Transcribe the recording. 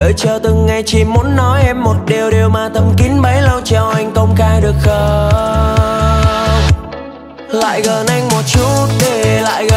đợi chờ từng ngày chỉ muốn nói em một điều, điều mà thầm kín bấy lâu cho anh công khai được không? Lại gần anh một chút đi, lại